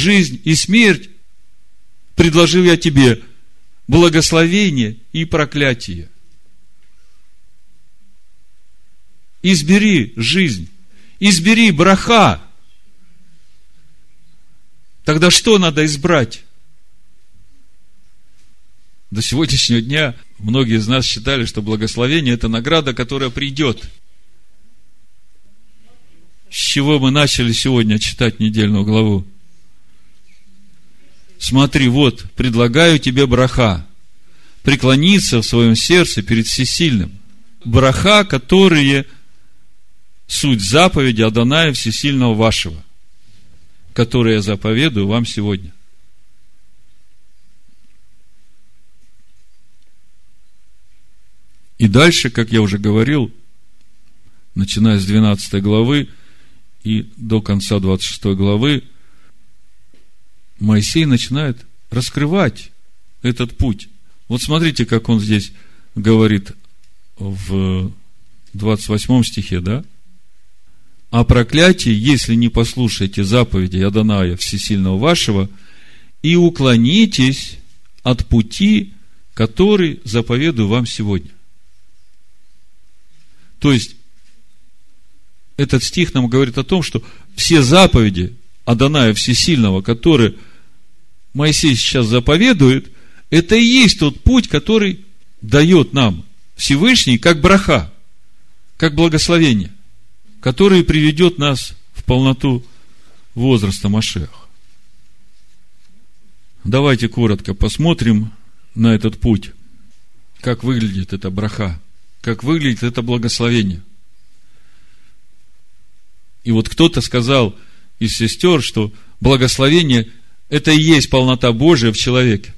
жизнь и смерть, предложил я тебе благословение и проклятие. Избери жизнь, избери браха. Тогда что надо избрать? До сегодняшнего дня многие из нас считали, что благословение – это награда, которая придет. С чего мы начали сегодня читать недельную главу? Смотри, вот, предлагаю тебе браха. Преклониться в своем сердце перед Всесильным. Браха, которые суть заповеди Адоная Всесильного вашего, которые я заповедую вам сегодня. И дальше, как я уже говорил, начиная с 12 главы и до конца 26 главы, Моисей начинает раскрывать этот путь. Вот смотрите, как он здесь говорит в 28 стихе, да? «О проклятии, если не послушаете заповеди Адоная Всесильного вашего, и уклонитесь от пути, который заповедую вам сегодня». То есть, этот стих нам говорит о том, что все заповеди Адоная Всесильного, которые Моисей сейчас заповедует, это и есть тот путь, который дает нам Всевышний как браха, как благословение, который приведет нас в полноту возраста Машиах. Давайте коротко посмотрим на этот путь, как выглядит эта браха, как выглядит это благословение. И вот кто-то сказал из сестер, что благословение – это и есть полнота Божия в человеке.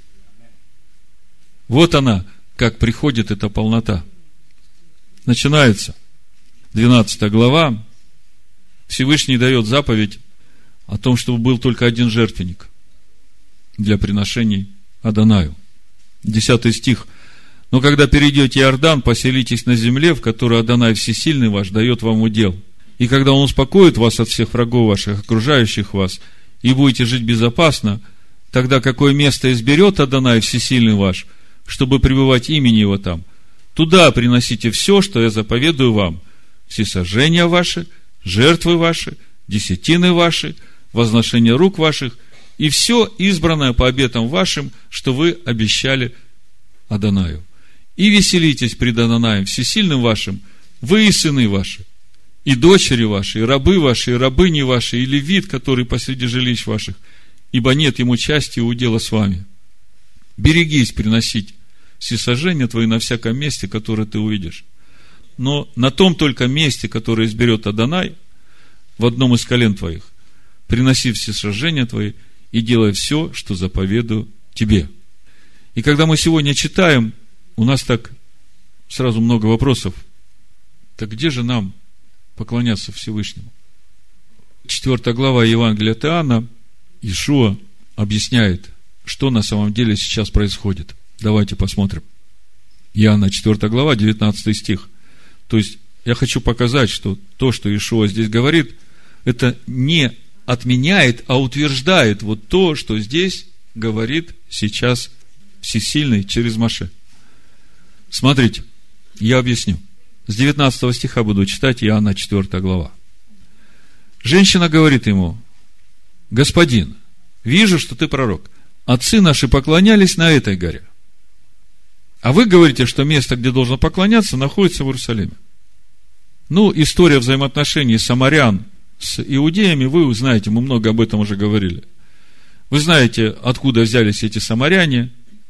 Вот она, как приходит эта полнота. Начинается 12 глава. Всевышний дает заповедь о том, чтобы был только один жертвенник для приношений Адонаю. 10 стих. «Но когда перейдете Иордан, поселитесь на земле, в которой Адонай Всесильный ваш дает вам удел. И когда Он успокоит вас от всех врагов ваших, окружающих вас, и будете жить безопасно, тогда какое место изберет Адонай Всесильный ваш, чтобы пребывать имени Его там, туда приносите все, что я заповедую вам, всесожжения ваши, жертвы ваши, десятины ваши, возношения рук ваших, и все избранное по обетам вашим, что вы обещали Адонаю. И веселитесь пред Адонаем Всесильным вашим, вы и сыны ваши, и дочери ваши, и рабы ваши, и рабыни ваши, и левит, который посреди жилищ ваших, ибо нет ему части и удела с вами. Берегись приносить всесожжения твои на всяком месте, которое ты увидишь. Но на том только месте, которое изберет Адонай, в одном из колен твоих, приноси всесожжения твои и делай все, что заповедую тебе». И когда мы сегодня читаем, у нас так сразу много вопросов. Так где же нам поклоняться Всевышнему? 4 глава Евангелия от Иоанна, Иешуа объясняет, что на самом деле сейчас происходит. Давайте посмотрим. Иоанна 4 глава, 19 стих. То есть, я хочу показать, что то, что Иешуа здесь говорит, это не отменяет, а утверждает вот то, что здесь говорит сейчас Всесильный через Моше. Смотрите, я объясню. С 19 стиха буду читать, Иоанна 4 глава. Женщина говорит ему: «Господин, вижу, что ты пророк. Отцы наши поклонялись на этой горе. А вы говорите, что место, где должен поклоняться, находится в Иерусалиме». Ну, история взаимоотношений самарян с иудеями, вы знаете, мы много об этом уже говорили. Вы знаете, откуда взялись эти самаряне.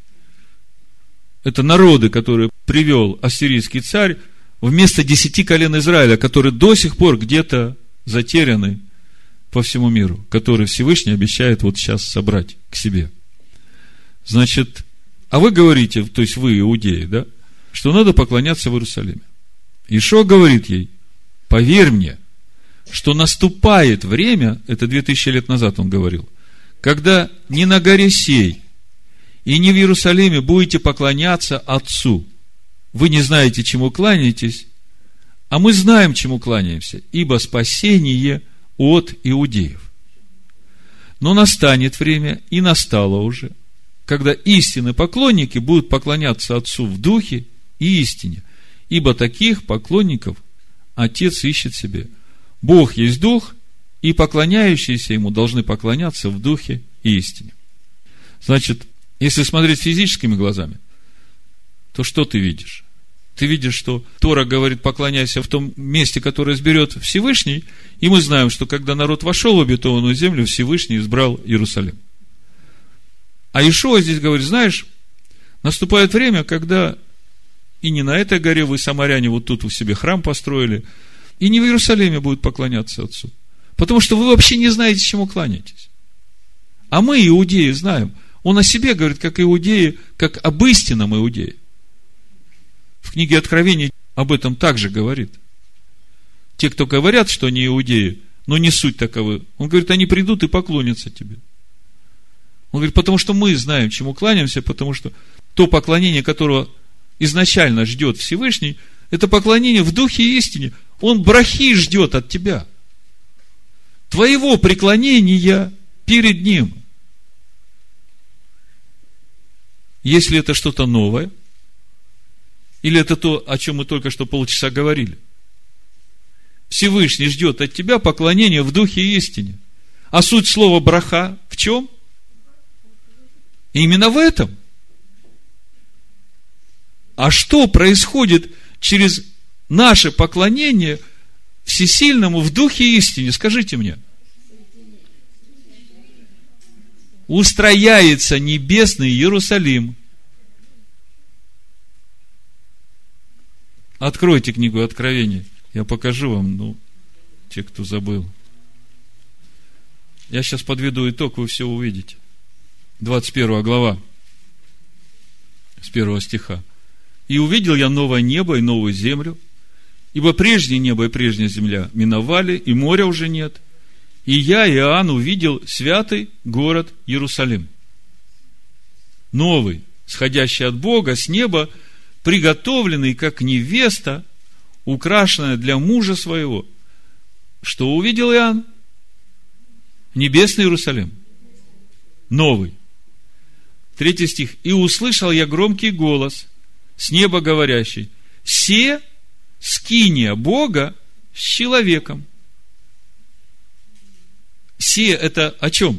Это народы, которые привел ассирийский царь вместо 10 колен Израиля, которые до сих пор где-то затеряны по всему миру, которые Всевышний обещает вот сейчас собрать к себе. Значит, а вы говорите, то есть вы, иудеи, да, что надо поклоняться в Иерусалиме. Иешуа говорит ей: поверь мне, что наступает время, это 2000 лет назад он говорил, когда не на горе сей и не в Иерусалиме будете поклоняться Отцу. Вы не знаете, чему кланяетесь, а мы знаем, чему кланяемся, ибо спасение от иудеев. Но настанет время, и настало уже, когда истинные поклонники будут поклоняться Отцу в духе и истине, ибо таких поклонников Отец ищет себе. Бог есть Дух, и поклоняющиеся Ему должны поклоняться в духе и истине. Значит, если смотреть физическими глазами, то что ты видишь? Ты видишь, что Тора говорит: поклоняйся в том месте, которое изберет Всевышний, и мы знаем, что когда народ вошел в обетованную землю, Всевышний избрал Иерусалим. А Иешуа здесь говорит: знаешь, наступает время, когда и не на этой горе вы, самаряне, вот тут вы себе храм построили, и не в Иерусалиме будут поклоняться Отцу. Потому что вы вообще не знаете, чему кланяетесь. А мы, иудеи, знаем. Он о себе говорит, как иудеи, как об истинном иудее. В книге Откровений об этом также говорит. Те, кто говорят, что они иудеи, но не суть таковы, он говорит, они придут и поклонятся тебе. Он говорит, потому что мы знаем, чему кланяемся, потому что то поклонение, которого изначально ждет Всевышний, это поклонение в духе и истине. Он брахи ждет от тебя. Твоего преклонения перед Ним. Если это что-то новое, или это то, о чем мы только что полчаса говорили. Всевышний ждет от тебя поклонения в духе и истине. А суть слова браха в чем? Именно в этом. А что происходит через наше поклонение Всесильному в духе и истине? Скажите мне. Устрояется небесный Иерусалим. Откройте книгу Откровений. Я покажу вам, те, кто забыл. Я сейчас подведу итог, вы все увидите. 21 глава, с 1 стиха. «И увидел я новое небо и новую землю, ибо прежнее небо и прежняя земля миновали, и моря уже нет. И я, Иоанн, увидел святый город Иерусалим, новый, сходящий от Бога с неба, приготовленный, как невеста, украшенная для мужа своего». Что увидел Иоанн? Небесный Иерусалим. Новый. 3 стих. «И услышал я громкий голос с неба говорящий: се скиния Бога с человеком». Се это о чем?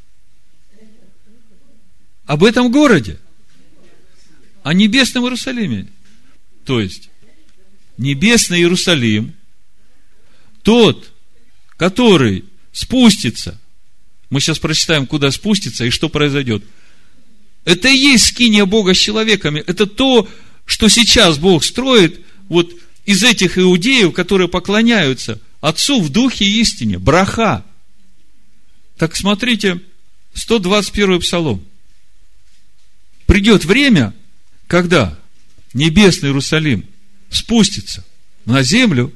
Об этом городе. О небесном Иерусалиме. То есть, небесный Иерусалим, тот, который спустится, мы сейчас прочитаем, куда спустится и что произойдет. Это и есть скиния Бога с человеками. Это то, что сейчас Бог строит вот из этих иудеев, которые поклоняются Отцу в духе и истине. Браха. Так смотрите, 121 псалом. Придет время, когда небесный Иерусалим спустится на землю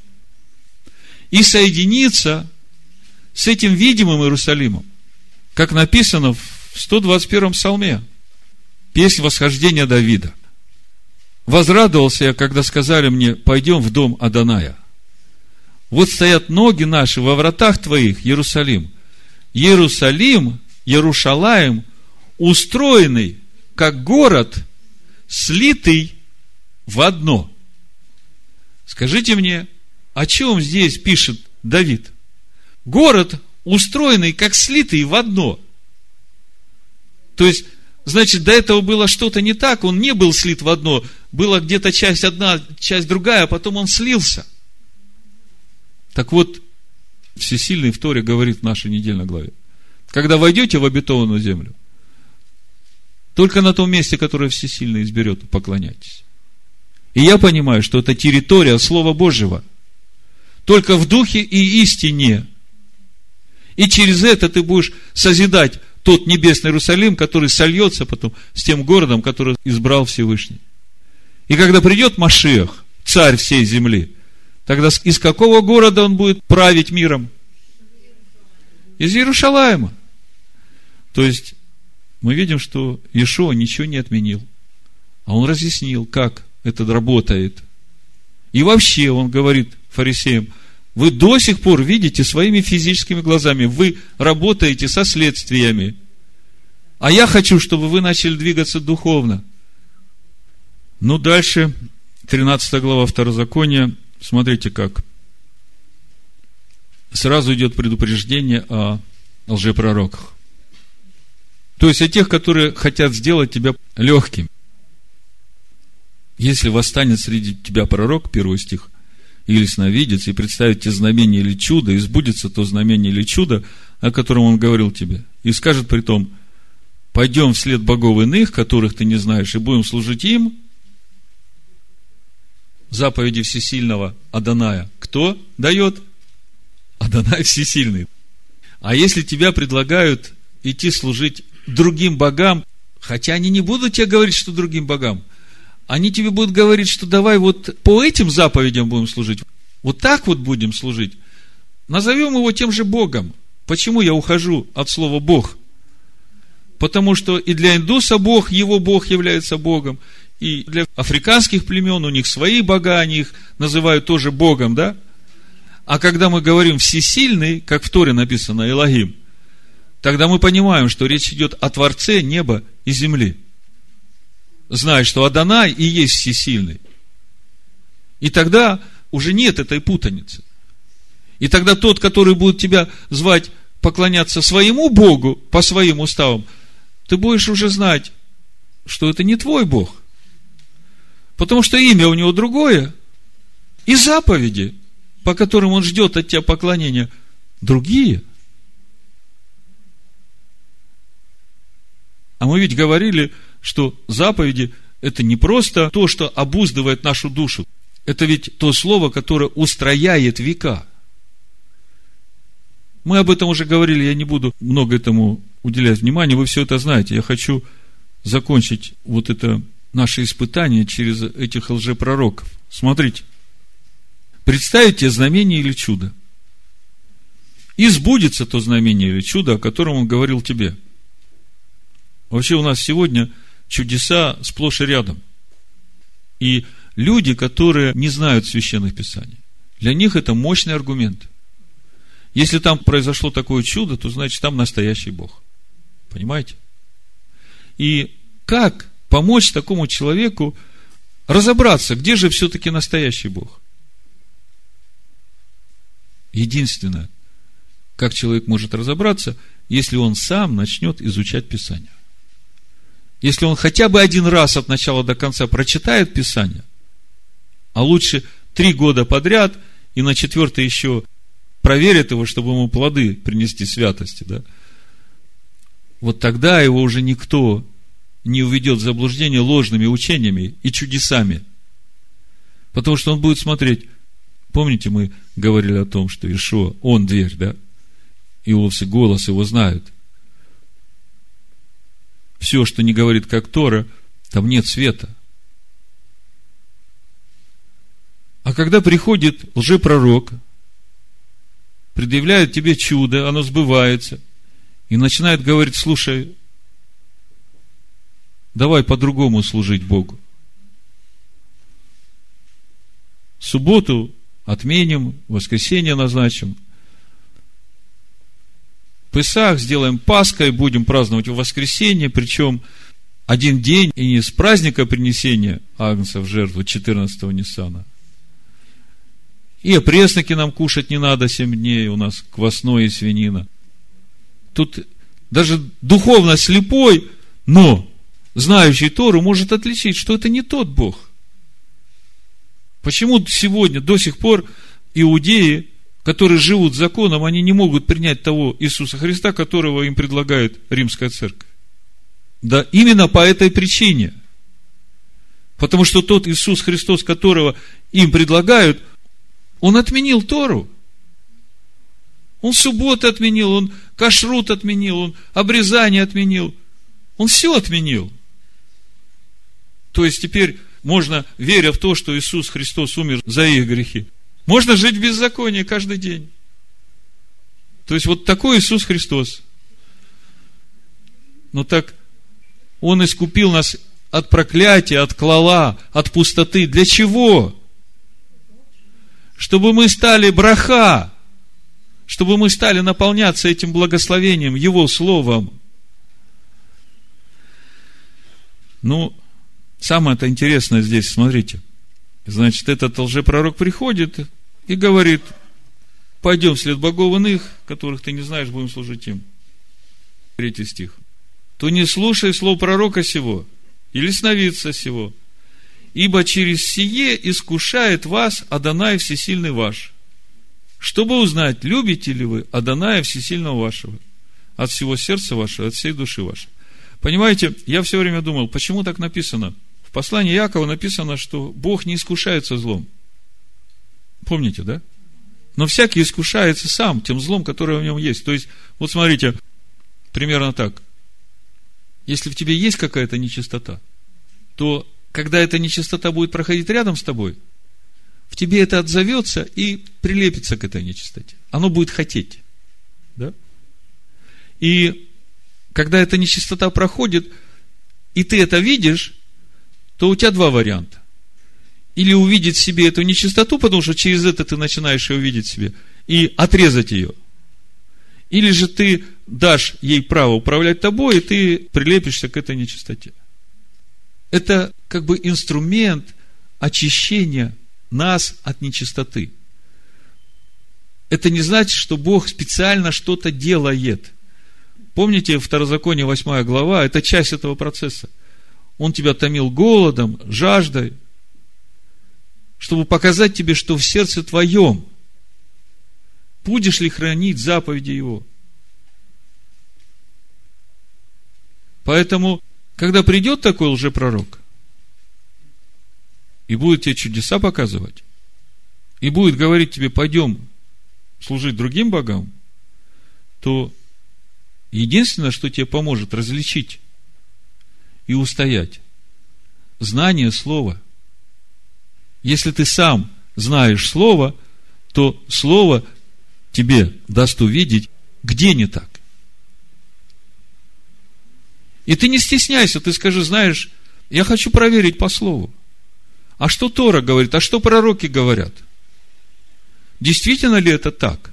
и соединится с этим видимым Иерусалимом, как написано в 121 псалме. Песнь восхождения Давида. «Возрадовался я, когда сказали мне: пойдем в дом Адоная. Вот стоят ноги наши во вратах твоих, Иерусалим. Иерусалим, Иерушалаим, устроенный, как город, слитый в одно». Скажите мне, о чем здесь пишет Давид? Город, устроенный, как слитый в одно. То есть, значит, до этого было что-то не так, он не был слит в одно, была где-то часть одна, часть другая, а потом он слился. Так вот, Всесильный в Торе говорит в нашей недельной главе: когда войдете в обетованную землю, только на том месте, которое Всесильный изберет, поклоняйтесь. И я понимаю, что это территория Слова Божьего, только в духе и истине. И через это ты будешь созидать тот небесный Иерусалим, который сольется потом с тем городом, который избрал Всевышний. И когда придет Машиах, царь всей земли, тогда из какого города он будет править миром? Из Иерушалаима. То есть, мы видим, что Иешуа ничего не отменил, а он разъяснил, как это работает. И вообще, он говорит фарисеям: Вы до сих пор видите своими физическими глазами. Вы работаете со следствиями. А я хочу, чтобы вы начали двигаться духовно. Ну, дальше, 13 глава Второзакония. Смотрите как. Сразу идет предупреждение о лжепророках. То есть о тех, которые хотят сделать тебя легким. Если восстанет среди тебя пророк, 1 стих, или сновидец, и представит тебе знамение или чудо, и сбудется то знамение или чудо, о котором он говорил тебе, и скажет при том: пойдем вслед богов иных, которых ты не знаешь, и будем служить им. Заповеди всесильного Адоная кто дает? Адонай всесильный. А если тебя предлагают идти служить другим богам, хотя они не будут тебе говорить, что другим богам, они тебе будут говорить, что давай вот по этим заповедям будем служить, вот так вот будем служить, назовем его тем же Богом. Почему я ухожу от слова Бог? Потому что и для индуса Бог, его Бог является Богом, и для африканских племен у них свои бога, они их называют тоже Богом, да? А когда мы говорим всесильный, как в Торе написано Элохим, тогда мы понимаем, что речь идет о Творце неба и земли. Зная, что Адонай и есть всесильный. И тогда уже нет этой путаницы. И тогда тот, который будет тебя звать поклоняться своему Богу по своим уставам, ты будешь уже знать, что это не твой Бог. Потому что имя у него другое, и заповеди, по которым он ждет от тебя поклонения, другие. А мы ведь говорили, что заповеди – это не просто то, что обуздывает нашу душу. Это ведь то слово, которое устрояет века. Мы об этом уже говорили, я не буду много этому уделять внимания, вы все это знаете. Я хочу закончить вот это наше испытание через этих лжепророков. Смотрите. Представите знамение или чудо. И сбудется то знамение или чудо, о котором он говорил тебе. Вообще у нас сегодня чудеса сплошь и рядом. И люди, которые не знают священных писаний, для них это мощный аргумент. Если там произошло такое чудо, то значит там настоящий Бог. Понимаете? И как помочь такому человеку разобраться, где же все-таки настоящий Бог? Единственное, как человек может разобраться, если он сам начнет изучать Писание. Если он хотя бы один раз от начала до конца прочитает Писание, а лучше 3 года подряд, и на 4-й еще проверит его, чтобы ему плоды принести святости, да? Вот тогда его уже никто не уведет в заблуждение ложными учениями и чудесами. Потому что он будет смотреть. Помните, мы говорили о том, что Иешуа, он дверь, да? И овцы голос его знают. Все, что не говорит как Тора, там нет света. А когда приходит лжепророк, предъявляет тебе чудо, оно сбывается, и начинает говорить: слушай, давай по-другому служить Богу. Субботу отменим, воскресенье назначим. Песах сделаем Пасхой, будем праздновать в воскресенье, причем один день, и не с праздника принесения агнца в жертву 14-го Ниссана. И опресноки нам кушать не надо 7 дней, у нас квасное и свинина. Тут даже духовно слепой, но знающий Тору может отличить, что это не тот Бог. Почему сегодня до сих пор иудеи, которые живут законом, они не могут принять того Иисуса Христа, которого им предлагает Римская Церковь? Да именно по этой причине. Потому что тот Иисус Христос, которого им предлагают, Он отменил Тору. Он субботу отменил, Он кашрут отменил, Он обрезание отменил. Он все отменил. То есть теперь можно, веря в то, что Иисус Христос умер за их грехи, можно жить в беззаконии каждый день. То есть вот такой Иисус Христос. Но так Он искупил нас от проклятия, от клала, от пустоты. Для чего? чтобы мы стали браха, чтобы мы стали наполняться этим благословением, Его Словом. Ну, самое-то интересное здесь, смотрите. Значит, этот лжепророк приходит и говорит: пойдем вслед богов иных, которых ты не знаешь, будем служить им. 3 стих. То не слушай слов пророка сего, или сновидца сего, ибо через сие искушает вас Адонай Всесильный ваш, чтобы узнать, любите ли вы Адоная Всесильного вашего, от всего сердца вашего, от всей души вашей. Понимаете, я все время думал, почему так написано? В послании Иакова написано, что Бог не искушается злом. Помните, да? Но всякий искушается сам тем злом, которое в нем есть. То есть, вот смотрите, примерно так. Если в тебе есть какая-то нечистота, то когда эта нечистота будет проходить рядом с тобой, в тебе это отзовется и прилепится к этой нечистоте. Оно будет хотеть. Да? И когда эта нечистота проходит, и ты это видишь, то у тебя 2 варианта. Или увидеть в себе эту нечистоту, потому что через это ты начинаешь ее видеть в себе, и отрезать ее. Или же ты дашь ей право управлять тобой, и ты прилепишься к этой нечистоте. Это как бы инструмент очищения нас от нечистоты. Это не значит, что Бог специально что-то делает. Помните, Второзаконие 8 глава, это часть этого процесса. Он тебя томил голодом, жаждой, чтобы показать тебе, что в сердце твоем будешь ли хранить заповеди Его. Поэтому, когда придет такой лжепророк и будет тебе чудеса показывать, и будет говорить тебе: пойдем служить другим богам, то единственное, что тебе поможет различить и устоять, знание Слова. Если ты сам знаешь Слово, то Слово тебе даст увидеть, где не так. И ты не стесняйся, ты скажи: знаешь, я хочу проверить по Слову. А что Тора говорит? А что пророки говорят? Действительно ли это так?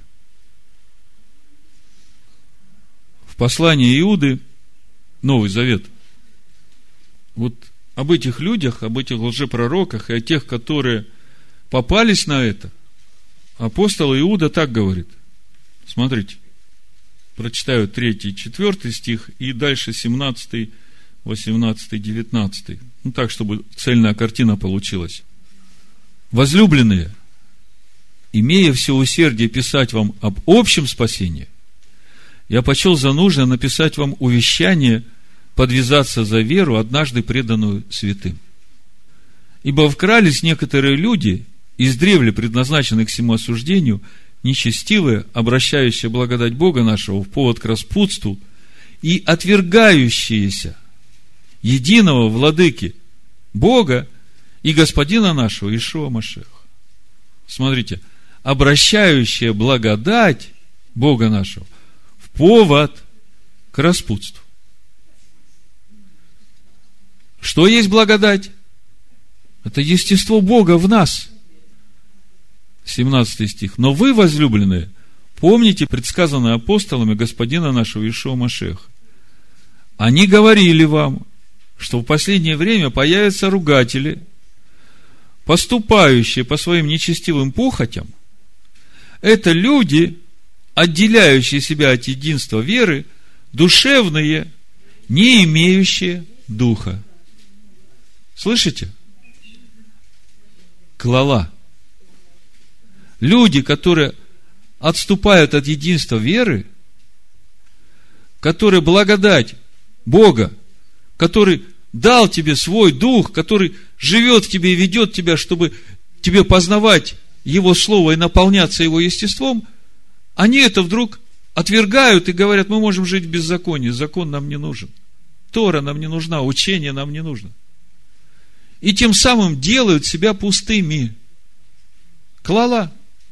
В послании Иуды, Новый Завет, вот об этих людях, об этих лжепророках и о тех, которые попались на это, апостол Иуда так говорит. Смотрите, прочитаю 3, 4 стих и дальше 17, 18, 19. Ну так, чтобы цельная картина получилась. Возлюбленные, имея все усердие писать вам об общем спасении, я почел за нужное написать вам увещание подвязаться за веру, однажды преданную святым. Ибо вкрались некоторые люди, издревле предназначенные к всему осуждению, нечестивые, обращающие благодать Бога нашего в повод к распутству и отвергающиеся единого владыки Бога и Господина нашего Иешуа Машиаха. Смотрите, обращающие благодать Бога нашего в повод к распутству. Что есть благодать? Это естество Бога в нас. 17 стих. Но вы, возлюбленные, помните предсказанное апостолами Господина нашего Иешуа Машиаха. Они говорили вам, что в последнее время появятся ругатели, поступающие по своим нечестивым похотям. Это люди, отделяющие себя от единства веры, душевные, не имеющие духа. Слышите? Клала. Люди, которые отступают от единства веры, которые благодать Бога, который дал тебе свой дух, который живет в тебе и ведет тебя, чтобы тебе познавать Его Слово и наполняться Его естеством, они это вдруг отвергают и говорят: мы можем жить в беззаконии, закон нам не нужен, Тора нам не нужна, учение нам не нужно. И тем самым делают себя пустыми. Клала.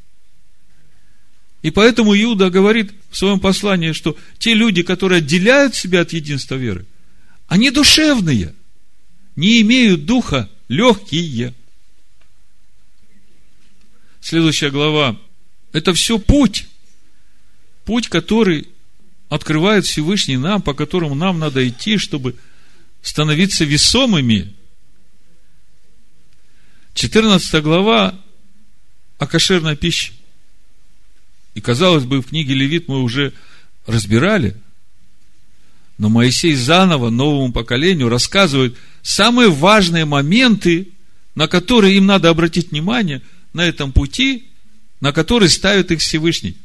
И поэтому Иуда говорит в своем послании, что те люди, которые отделяют себя от единства веры, они душевные, не имеют духа, легкие. следующая глава, это все путь. Путь, который открывает Всевышний нам, по которому нам надо идти, чтобы становиться весомыми. 14 глава о кошерной пище. И, казалось бы, в книге Левит мы уже разбирали, но Моисей заново новому поколению рассказывает самые важные моменты, на которые им надо обратить внимание на этом пути, на который ставит их Всевышний.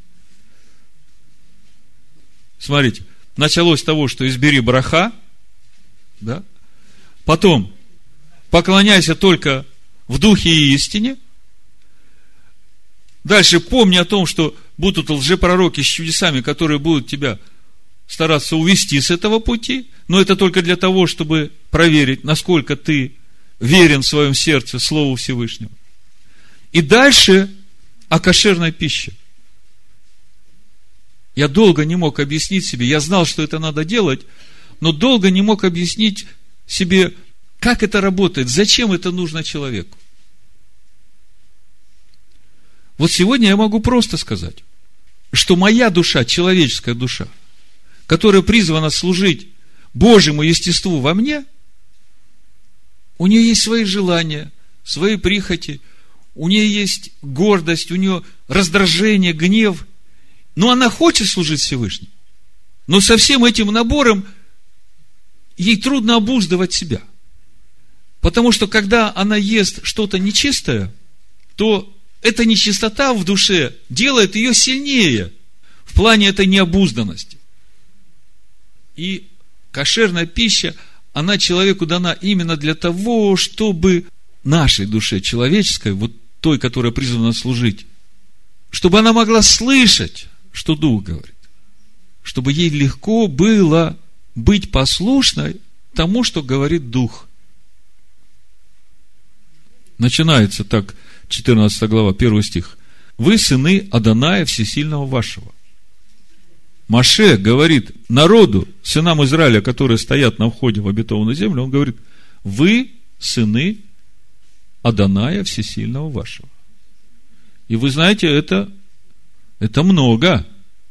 Смотрите, началось с того, что избери браха, да? Потом поклоняйся только в духе и истине. Дальше помни о том, что будут лжепророки с чудесами, которые будут тебя стараться увести с этого пути, но это только для того, чтобы проверить, насколько ты верен в своем сердце Слову Всевышнего. И дальше о кошерной пище. Я долго не мог объяснить себе, я знал, что это надо делать, но долго не мог объяснить себе, как это работает, зачем это нужно человеку. Вот сегодня я могу просто сказать, что моя душа, человеческая душа, которая призвана служить Божьему естеству во мне, у нее есть свои желания, свои прихоти, у нее есть гордость, у нее раздражение, гнев, но она хочет служить Всевышнему. Но со всем этим набором ей трудно обуздывать себя. Потому что когда она ест что-то нечистое, то эта нечистота в душе делает ее сильнее в плане этой необузданности. И кошерная пища, она человеку дана именно для того, чтобы нашей душе человеческой, вот той, которая призвана служить, чтобы она могла слышать, что Дух говорит, чтобы ей легко было быть послушной тому, что говорит Дух. Начинается так, 14 глава, 1 стих. Вы сыны Адоная Всесильного вашего. Моше говорит народу, сынам Израиля, которые стоят на входе в обетованную землю, он говорит, вы сыны Адоная Всесильного вашего. И вы знаете, это много.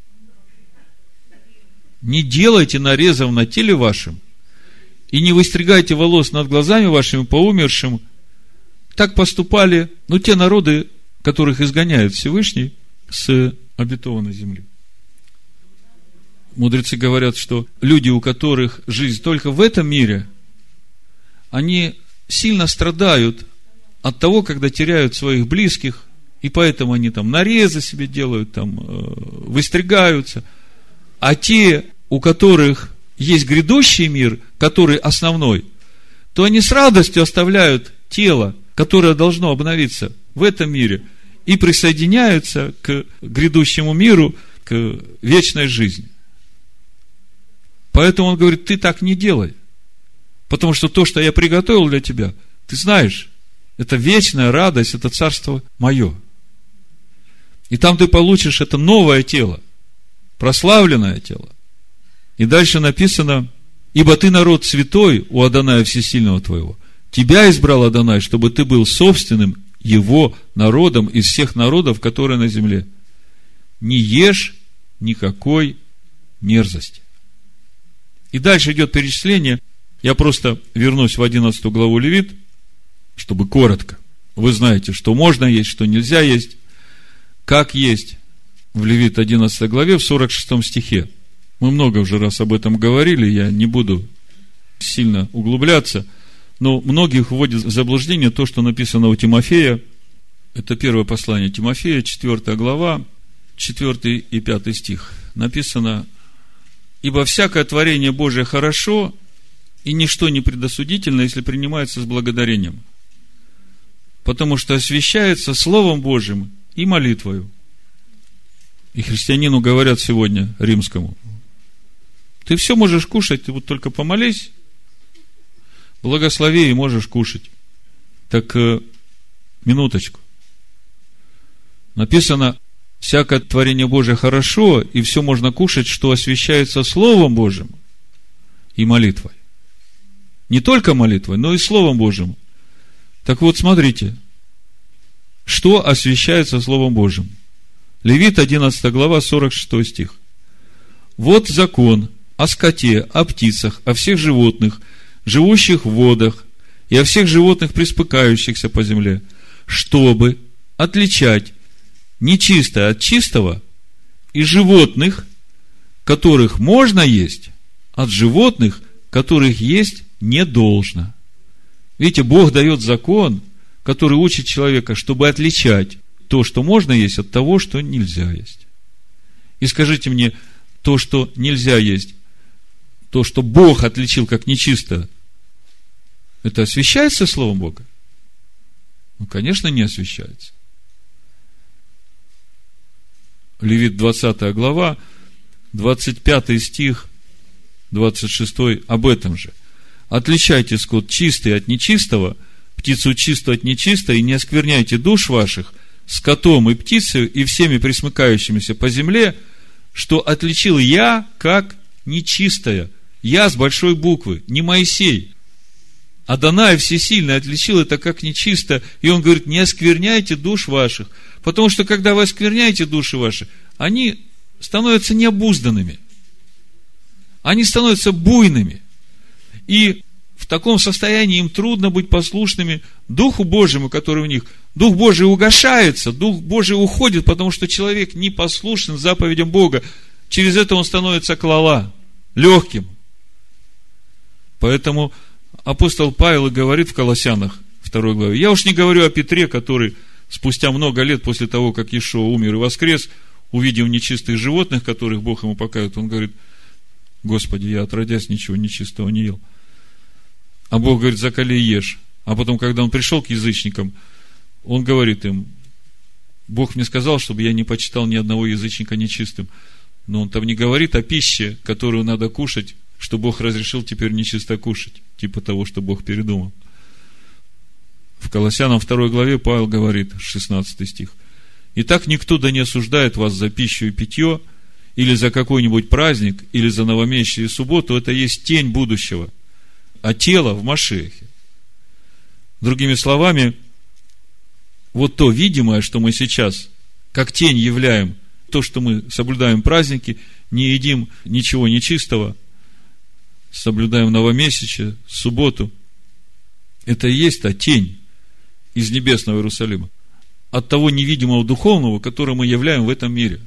Не делайте нарезов на теле вашем и не выстригайте волос над глазами вашими по умершим. Так поступали, те народы, которых изгоняет Всевышний с обетованной земли. Мудрецы говорят, что люди, у которых жизнь только в этом мире, они сильно страдают от того, когда теряют своих близких, и поэтому они там нарезы себе делают, там выстригаются. А те, у которых есть грядущий мир, который основной, то они с радостью оставляют тело, которое должно обновиться в этом мире, и присоединяются к грядущему миру, к вечной жизни. Поэтому он говорит, ты так не делай. Потому что то, что я приготовил для тебя, ты знаешь, это вечная радость, это царство мое. И там ты получишь это новое тело, прославленное тело. И дальше написано, ибо ты народ святой у Адоная Всесильного твоего. Тебя избрал Адонай, чтобы ты был собственным его народом из всех народов, которые на земле. Не ешь никакой мерзости. И дальше идет перечисление. Я просто вернусь в 11 главу Левит, чтобы коротко. Вы знаете, что можно есть, что нельзя есть. Как есть в Левит 11 главе, в 46 стихе. Мы много уже раз об этом говорили, я не буду сильно углубляться. Но многих вводит в заблуждение то, что написано у Тимофея. Это первое послание Тимофея, 4 глава, 4 и 5 стих. Написано, ибо всякое творение Божие хорошо, и ничто не предосудительно, если принимается с благодарением. Потому что освящается Словом Божьим и молитвою. И христианину говорят сегодня, римскому, ты все можешь кушать, ты вот только помолись, благослови и можешь кушать. Так, минуточку. Написано, всякое творение Божие хорошо, и все можно кушать, что освящается Словом Божьим и молитвой. Не только молитвой, но и Словом Божьим. Так вот, смотрите, что освящается Словом Божьим. Левит, 11 глава, 46 стих. Вот закон о скоте, о птицах, о всех животных, живущих в водах, и о всех животных, приспыкающихся по земле, чтобы отличать нечистое от чистого, и животных, которых можно есть, от животных, которых есть не должно. Видите, Бог дает закон, который учит человека, чтобы отличать то, что можно есть, от того, что нельзя есть. И скажите мне, то, что нельзя есть, то, что Бог отличил как нечисто, это освящается Словом Бога? Ну, конечно, не освящается. Левит 20 глава, 25 стих, 26 об этом же. Отличайте скот чистый от нечистого, птицу чистую от нечистой, и не оскверняйте душ ваших скотом и птицей и всеми пресмыкающимися по земле, что отличил я как нечистое. Я с большой буквы, не Моисей. Адонай Всесильный отличил это как нечисто, и он говорит, не оскверняйте душ ваших, потому что когда вы оскверняете души ваши, они становятся необузданными, они становятся буйными, и в таком состоянии им трудно быть послушными Духу Божьему, который в них. Дух Божий угашается, Дух Божий уходит, потому что человек не послушен заповедям Бога, через это он становится клала, легким. Поэтому апостол Павел и говорит в Колоссянах 2 главе, я уж не говорю о Петре, который спустя много лет после того, как Иешуа умер и воскрес, увидев нечистых животных, которых Бог ему показывает, он говорит, Господи, я отродясь ничего нечистого не ел. А Бог говорит, закали и ешь. А потом, когда он пришел к язычникам, он говорит им, Бог мне сказал, чтобы я не почитал ни одного язычника нечистым. Но он там не говорит о пище, которую надо кушать, что Бог разрешил теперь нечисто кушать, типа того, что Бог передумал. В Колоссянам 2 главе Павел говорит, 16 стих, «Итак, никто да не осуждает вас за пищу и питье, или за какой-нибудь праздник, или за новомесячие субботу, это есть тень будущего, а тело в Машиахе». Другими словами, вот то видимое, что мы сейчас, как тень являем, то, что мы соблюдаем праздники, не едим ничего нечистого, соблюдаем новомесячие, субботу, это и есть та тень из небесного Иерусалима, от того невидимого духовного, которое мы являем в этом мире.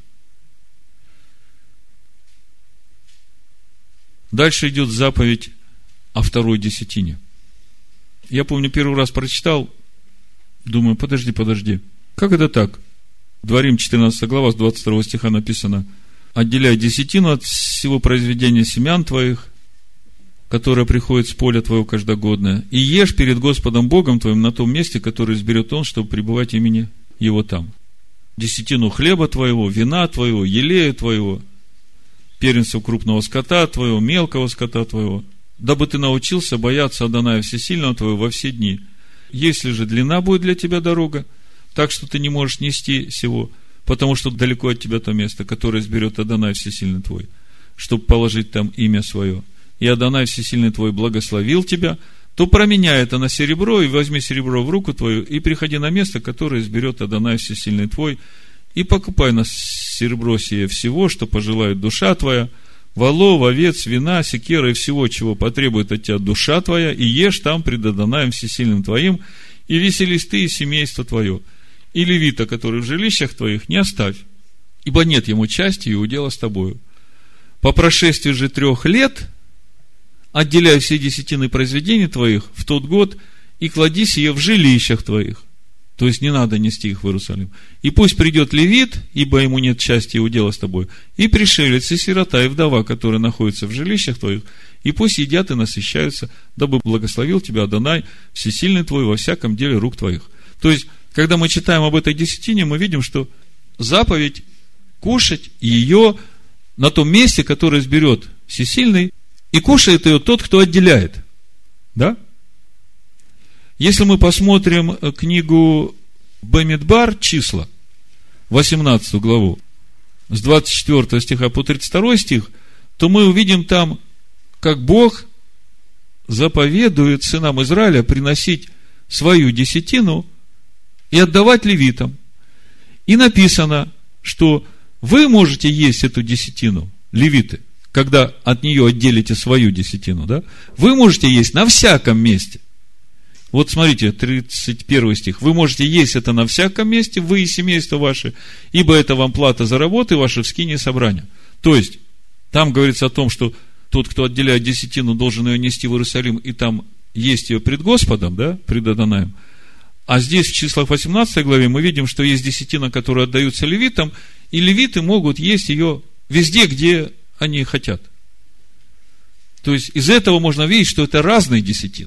Дальше идет заповедь о второй десятине. Я помню, первый раз прочитал, думаю, подожди, как это так? Дворим 14 глава, с 22 стиха написано, отделяй десятину от всего произведения семян твоих, которое приходит с поля твоего каждогодное, и ешь перед Господом Богом твоим на том месте, которое изберет Он, чтобы пребывать имени Его там. Десятину хлеба твоего, вина твоего, елея твоего, первенцев крупного скота твоего, мелкого скота твоего, дабы ты научился бояться Адоная Всесильного твоего во все дни. Если же длина будет для тебя дорога, так что ты не можешь нести сего, потому что далеко от тебя то место, которое изберет Адонай Всесильный твой, чтобы положить там имя свое, и Адонай Всесильный твой благословил тебя, то променяй это на серебро, и возьми серебро в руку твою, и приходи на место, которое изберет Адонай Всесильный твой, и покупай на серебро сие всего, что пожелает душа твоя, волов, овец, вина, секера и всего, чего потребует от тебя душа твоя, и ешь там пред Адонаем Всесильным твоим, и веселись ты и семейство твое, и левита, который в жилищах твоих, не оставь, ибо нет ему части и удела с тобою. По прошествии же 3 лет отделяй все десятины произведений твоих в тот год и клади сие в жилищах твоих. То есть не надо нести их в Иерусалим. И пусть придет левит, ибо ему нет части и удела с тобой, и пришелец, и сирота, и вдова, которые находятся в жилищах твоих, и пусть едят и насыщаются, дабы благословил тебя Адонай Всесильный твой во всяком деле рук твоих. То есть, когда мы читаем об этой десятине, мы видим, что заповедь кушать ее на том месте, которое изберет Всесильный, и кушает ее тот, кто отделяет. Да? Если мы посмотрим книгу Бамидбар, числа, 18 главу, с 24 стиха по 32 стих, то мы увидим там, как Бог заповедует сынам Израиля приносить свою десятину и отдавать левитам. И написано, что вы можете есть эту десятину, левиты, когда от нее отделите свою десятину, да? Вы можете есть на всяком месте. Вот смотрите, 31 стих. Вы можете есть это на всяком месте, вы и семейство ваше, ибо это вам плата за работы ваши в скинии собрания. То есть, там говорится о том, что тот, кто отделяет десятину, должен ее нести в Иерусалим, и там есть ее пред Господом, да, пред Адонаем. А здесь, в числах 18 главе, мы видим, что есть десятина, которая отдаются левитам, и левиты могут есть ее везде, где они хотят. То есть, из этого можно видеть, что это разные десятины.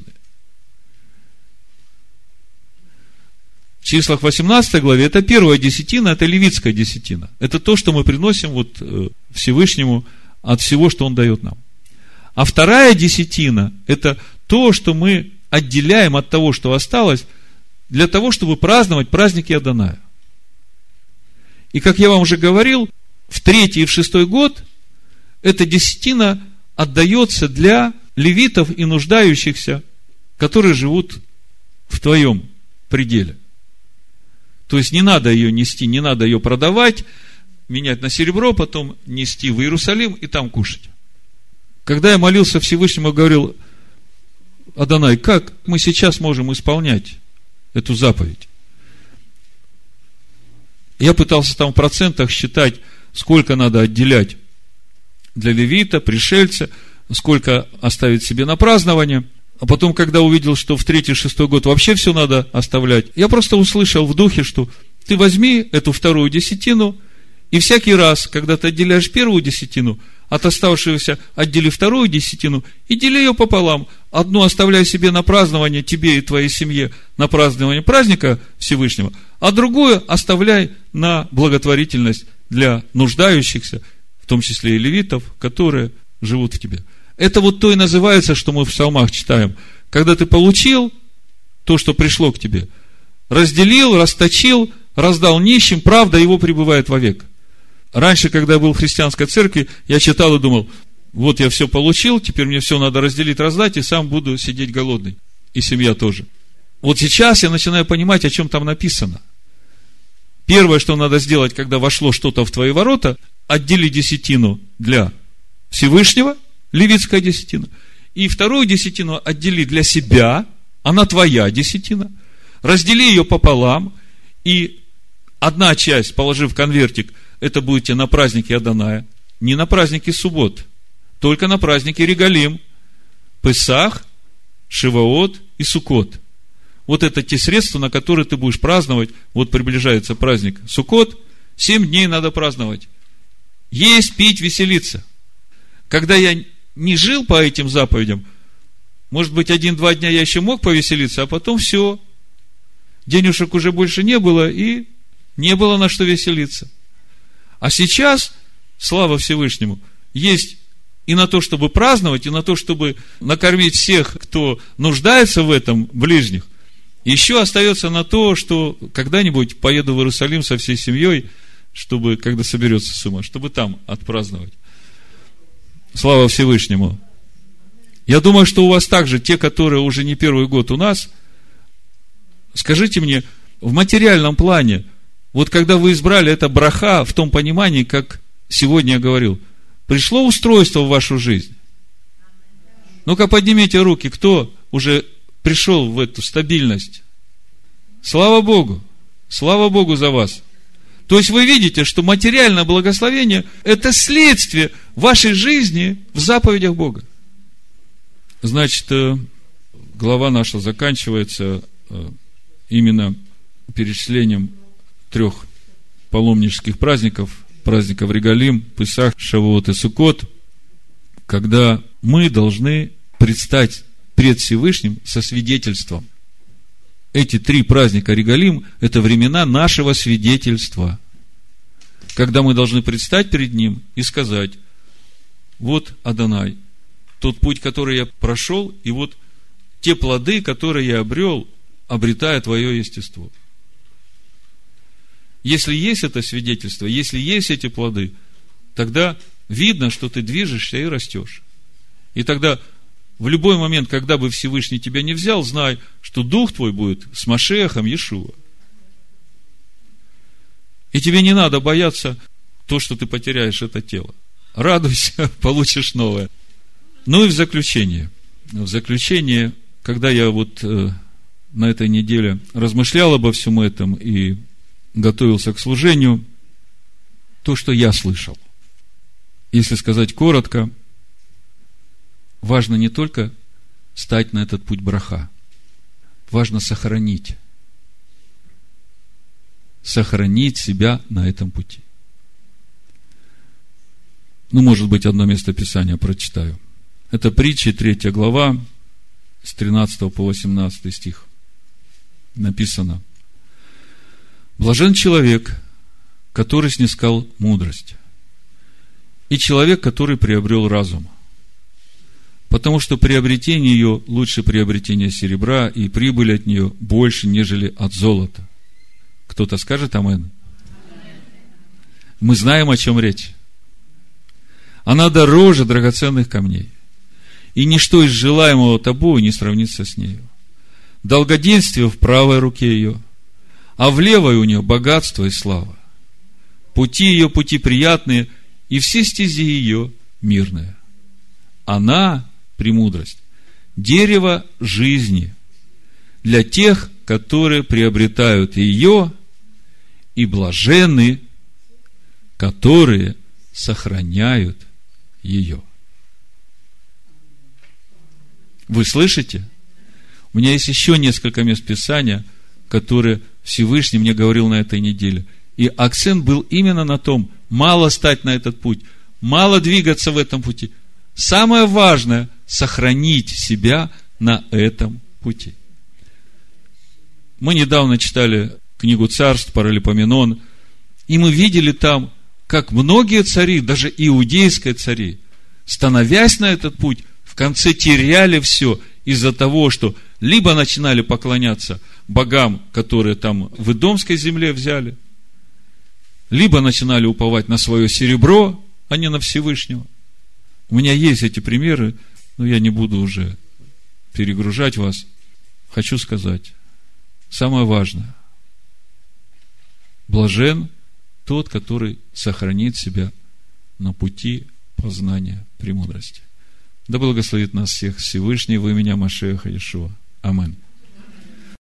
В числах 18 главе это первая десятина, это левитская десятина. Это то, что мы приносим вот Всевышнему от всего, что Он дает нам. А вторая десятина, это то, что мы отделяем от того, что осталось, для того, чтобы праздновать праздники Адоная. И, как я вам уже говорил, в 3-й и в 6-й год эта десятина отдается для левитов и нуждающихся, которые живут в твоем пределе. То есть, не надо ее нести, не надо ее продавать, менять на серебро, потом нести в Иерусалим и там кушать. Когда я молился Всевышнему, говорил: Адонай, как мы сейчас можем исполнять эту заповедь? Я пытался там в процентах считать, сколько надо отделять для левита, пришельца, сколько оставить себе на празднование. А потом, когда увидел, что в 3-й, 6-й год вообще все надо оставлять, я просто услышал в духе, что ты возьми эту вторую десятину, и всякий раз, когда ты отделяешь первую десятину, от оставшегося отдели вторую десятину и дели ее пополам. Одну оставляй себе на празднование, тебе и твоей семье, на празднование праздника Всевышнего, а другую оставляй на благотворительность для нуждающихся, в том числе и левитов, которые живут в тебе. Это вот то и называется, что мы в псалмах читаем. Когда ты получил то, что пришло к тебе, разделил, расточил, раздал нищим, правда его пребывает вовек. Раньше, когда я был в христианской церкви, я читал и думал: вот я все получил, теперь мне все надо разделить, раздать, и сам буду сидеть голодный. И семья тоже. Вот сейчас я начинаю понимать, о чем там написано. Первое, что надо сделать, когда вошло что-то в твои ворота: отдели десятину для Всевышнего, левитская десятина, и вторую десятину отдели для себя, она твоя десятина, раздели ее пополам, и одна часть, положив в конвертик, это будете на празднике Адоная, не на празднике суббот, только на празднике Регалим, Песах, Шиваот и Суккот. Вот это те средства, на которые ты будешь праздновать. Вот приближается праздник Суккот, 7 дней надо праздновать. Есть, пить, веселиться. Когда я не жил по этим заповедям, может быть, 1-2 дня я еще мог повеселиться, а потом все. Денежек уже больше не было, и не было на что веселиться. А сейчас, слава Всевышнему, есть и на то, чтобы праздновать, и на то, чтобы накормить всех, кто нуждается в этом, ближних. Еще остается на то, что когда-нибудь поеду в Иерусалим со всей семьей, чтобы, когда соберется сумма, чтобы там отпраздновать. Слава Всевышнему. Я думаю, что у вас также, те, которые уже не первый год у нас, скажите мне, в материальном плане, вот когда вы избрали это браха в том понимании, как сегодня я говорил, пришло устройство в вашу жизнь? Ну-ка поднимите руки, кто уже пришел в эту стабильность? Слава Богу за вас. То есть вы видите, что материальное благословение – это следствие вашей жизни в заповедях Бога. Значит, глава наша заканчивается именно перечислением 3 паломнических праздников: праздников Регалим, Песах, Шавуот и Суккот, когда мы должны предстать пред Всевышним со свидетельством. Эти 3 праздника Регалим – это времена нашего свидетельства, когда мы должны предстать перед Ним и сказать: вот Адонай, тот путь, который я прошел, и вот те плоды, которые я обрел, обретая Твое естество. Если есть это свидетельство, если есть эти плоды, тогда видно, что ты движешься и растешь. И тогда в любой момент, когда бы Всевышний тебя не взял, знай, что дух твой будет с Машиахом Иешуа. И тебе не надо бояться то, что ты потеряешь это тело. Радуйся, получишь новое. Ну и в заключение, когда я на этой неделе размышлял обо всем этом и готовился к служению, то, что я слышал. Если сказать коротко, важно не только стать на этот путь браха, важно сохранить себя на этом пути. Может быть, одно место Писания прочитаю. Это Притчи, 3 глава, с 13 по 18 стих. Написано: «Блажен человек, который снискал мудрость, и человек, который приобрел разум, потому что приобретение ее лучше приобретения серебра, и прибыль от нее больше, нежели от золота». Кто-то скажет амин? Мы знаем, о чем речь. Она дороже драгоценных камней, и ничто из желаемого тобою не сравнится с нею. Долгоденствие в правой руке ее, а в левой у нее богатство и слава. Пути ее пути приятные, и все стези ее мирные. Она, премудрость, дерево жизни для тех, которые приобретают ее, и блаженны, которые сохраняют ее. Вы слышите? У меня есть еще несколько мест Писания, которые Всевышний мне говорил на этой неделе. И акцент был именно на том: мало стать на этот путь, мало двигаться в этом пути. Самое важное – сохранить себя на этом пути. Мы недавно читали книгу Царств, Паралипоменон, и мы видели там, как многие цари, даже иудейские цари, становясь на этот путь, в конце теряли все из-за того, что либо начинали поклоняться богам, которые там в Идомской земле взяли, либо начинали уповать на свое серебро, а не на Всевышнего. У меня есть эти примеры, но я не буду уже перегружать вас. Хочу сказать, самое важное: блажен тот, который сохранит себя на пути познания премудрости. Да благословит нас всех Всевышний во имя Машиаха Иешуа. Аминь.